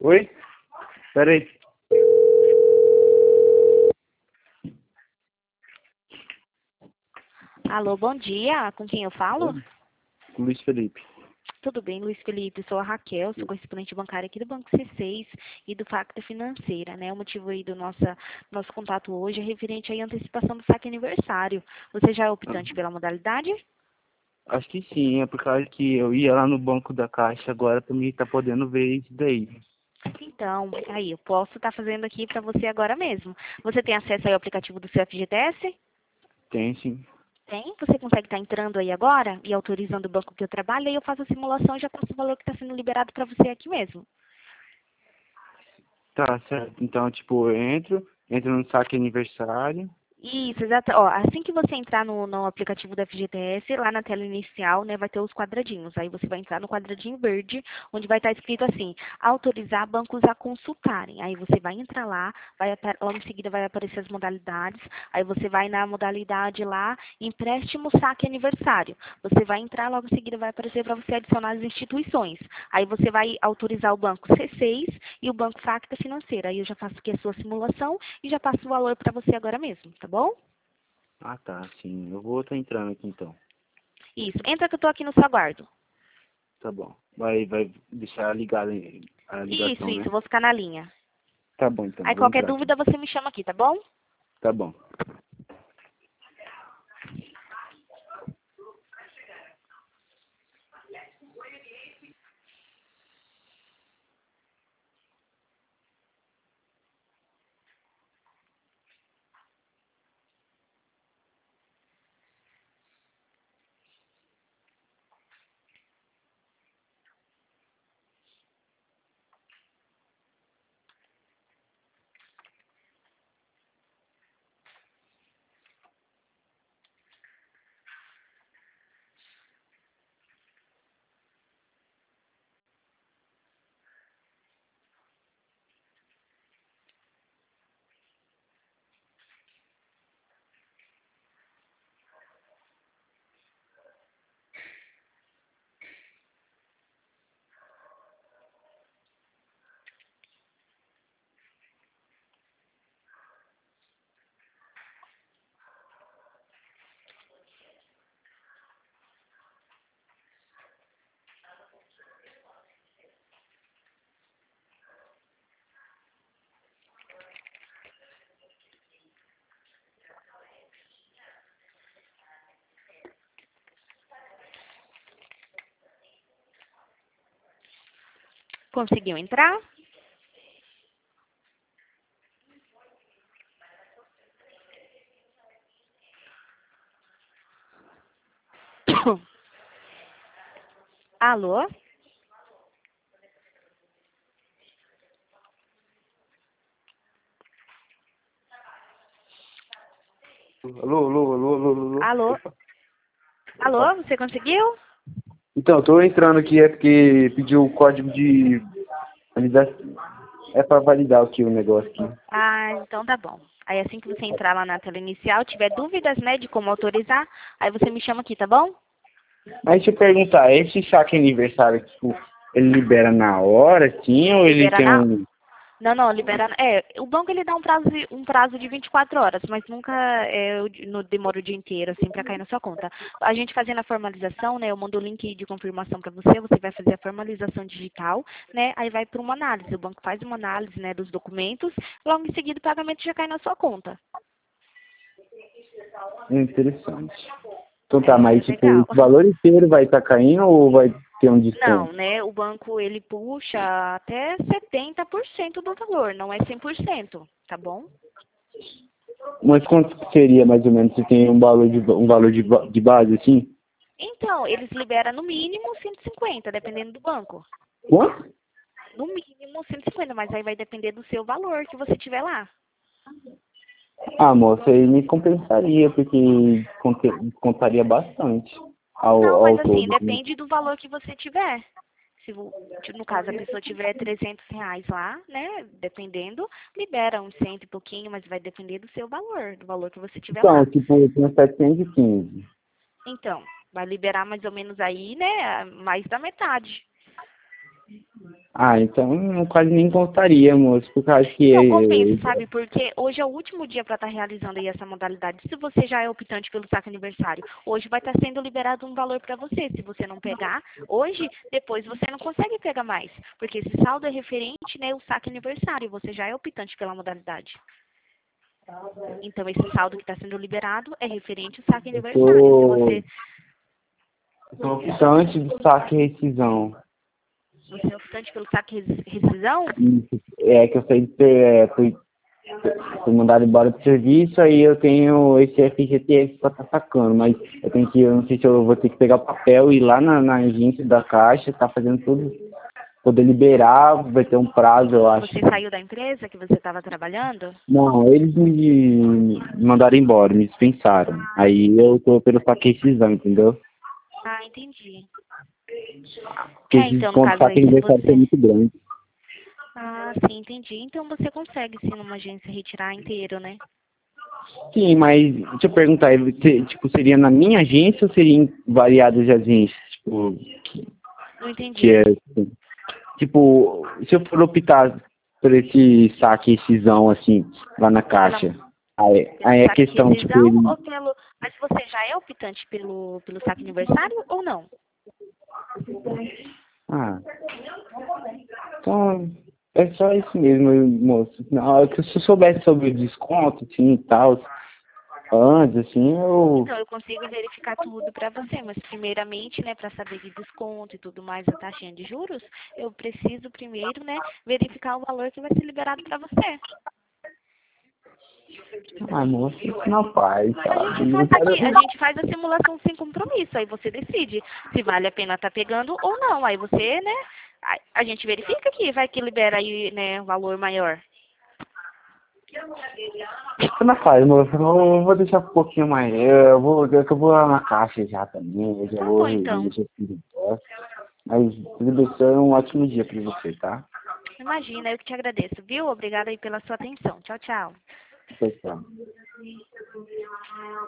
Oi? Pera aí. Alô, bom dia. Com quem eu falo? Luiz Felipe. Tudo bem, Luiz Felipe. Sou a Raquel, sou correspondente bancária aqui do Banco C6 e do Facta Financeira, né? O motivo aí do nosso contato hoje é referente à antecipação do saque aniversário. Você já é optante pela modalidade? Acho que sim, é por causa que eu ia lá no banco da Caixa agora pra mim tá podendo ver isso daí. Então, aí, eu posso estar fazendo aqui para você agora mesmo. Você tem acesso aí ao aplicativo do seu FGTS? Tem sim. Tem? Você consegue estar entrando aí agora e autorizando o banco que eu trabalho, aí eu faço a simulação e já passo o valor que está sendo liberado para você aqui mesmo. Tá certo. Então, tipo, eu entro no saque aniversário. Isso, exato. Ó, assim que você entrar no aplicativo da FGTS, lá na tela inicial, né, vai ter os quadradinhos. Aí você vai entrar no quadradinho verde, onde vai estar escrito assim, autorizar bancos a consultarem. Aí você vai entrar lá, logo em seguida vai aparecer as modalidades. Aí você vai na modalidade lá, empréstimo, saque aniversário. Você vai entrar, logo em seguida vai aparecer para você adicionar as instituições. Aí você vai autorizar o banco C6 e o banco Facta Financeira. Aí eu já faço aqui a sua simulação e já passo o valor para você agora mesmo, tá bom? Ah, tá, sim. Eu vou estar entrando aqui então. Isso. Entra que eu tô aqui no seu aguardo. Tá bom. Vai deixar ligada a Isso, ligação, isso. né? Eu vou ficar na linha. Tá bom então, Aí vou qualquer entrar aqui. dúvida você me chama aqui, tá bom? Tá bom. Conseguiu entrar? Alô? Alô. Alô? Opa. Alô? Você conseguiu? Então, tô entrando aqui, é porque pediu o código de validação. É pra validar aqui o negócio aqui. Ah, então tá bom. Aí assim que você entrar lá na tela inicial, tiver dúvidas, né, de como autorizar, aí você me chama aqui, tá bom? Mas deixa eu perguntar, esse saque aniversário, tipo, ele libera na hora, sim, ou ele Libera tem na um... Não, não, libera. É, o banco ele dá um prazo de 24 horas, mas nunca demora o dia inteiro, assim, para cair na sua conta. A gente fazendo a formalização, né? Eu mando o link de confirmação para você, você vai fazer a formalização digital, né? Aí vai para uma análise. O banco faz uma análise, né, dos documentos, logo em seguida o pagamento já cai na sua conta. Interessante. Então tá, É mas tipo, o legal. valor inteiro vai estar caindo ou vai ter um desconto? Não, né? O banco ele puxa até 70% do valor, não é 100%, tá bom? Mas quanto que seria mais ou menos, se tem um valor de base, assim? Então, eles liberam no mínimo 150, dependendo do banco. Quanto? No mínimo 150, mas aí vai depender do seu valor que você tiver lá. Ah, moça, aí me compensaria, porque contaria bastante Não, ao mas assim, todo, né? depende do valor que você tiver. No caso, a pessoa tiver R$ 300 lá, né, dependendo, libera uns cento e pouquinho, mas vai depender do valor que você tiver Então, lá. tipo, eu tenho 715. Então, vai liberar mais ou menos aí, né, mais da metade. Ah, então quase nem contaria, moço, por causa que Não compensa, sabe? Porque hoje é o último dia para estar realizando aí essa modalidade. Se você já é optante pelo saque aniversário, hoje vai estar sendo liberado um valor para você. Se você não pegar hoje, depois você não consegue pegar mais. Porque esse saldo é referente, né, ao saque aniversário. Você já é optante pela modalidade. Então, esse saldo que está sendo liberado é referente ao saque eu aniversário. Se sou, você, eu sou optante do saque e rescisão. você é optante pelo saque rescisão, Isso. É que eu saí fui mandado embora do serviço, aí eu tenho esse FGTS pra estar sacando, mas eu não sei se eu vou ter que pegar o papel e ir lá na agência da Caixa, tá fazendo tudo, poder liberar, vai ter um prazo, eu acho. você saiu da empresa que você estava trabalhando? Não, eles me mandaram embora, me dispensaram. Aí eu tô pelo saque rescisão, entendeu? Ah, entendi. Porque É, esse então, no desconto do caso saque aí, se aniversário foi você... muito grande. Ah, sim, entendi. Então você consegue, sim, numa agência retirar inteiro, né? Sim, mas deixa eu perguntar, tipo, seria na minha agência ou seria em variadas agências? Tipo, Não que entendi. é, assim, tipo, se eu for optar por esse saque rescisão, assim, lá na Pela, caixa, pelo aí é saque questão, tipo, rescisão ele... ou pelo... Mas você já é optante pelo saque aniversário ou não? Ah, então, é só isso mesmo, moço. Não, é que se eu soubesse sobre o desconto, assim, e tal, antes, assim, eu... Então, eu consigo verificar tudo para você, mas primeiramente, né, para saber de desconto e tudo mais, a taxinha de juros, eu preciso primeiro, né, verificar o valor que vai ser liberado para você. Ah, moço, não faz, A sabe? gente Eu faz quero... aqui, a gente faz a simulação sem compromisso, aí você decide se vale a pena estar pegando ou não. Aí você, né, a gente verifica aqui, vai que libera aí, né, um valor maior. Não faz, moço, eu vou deixar um pouquinho mais, eu vou lá na caixa já também, eu já Tá vou bom, então. rever, mas tudo bem, é um ótimo dia pra você, tá? Imagina, eu que te agradeço, viu? Obrigada aí pela sua atenção. Tchau, tchau. Tchau, tchau.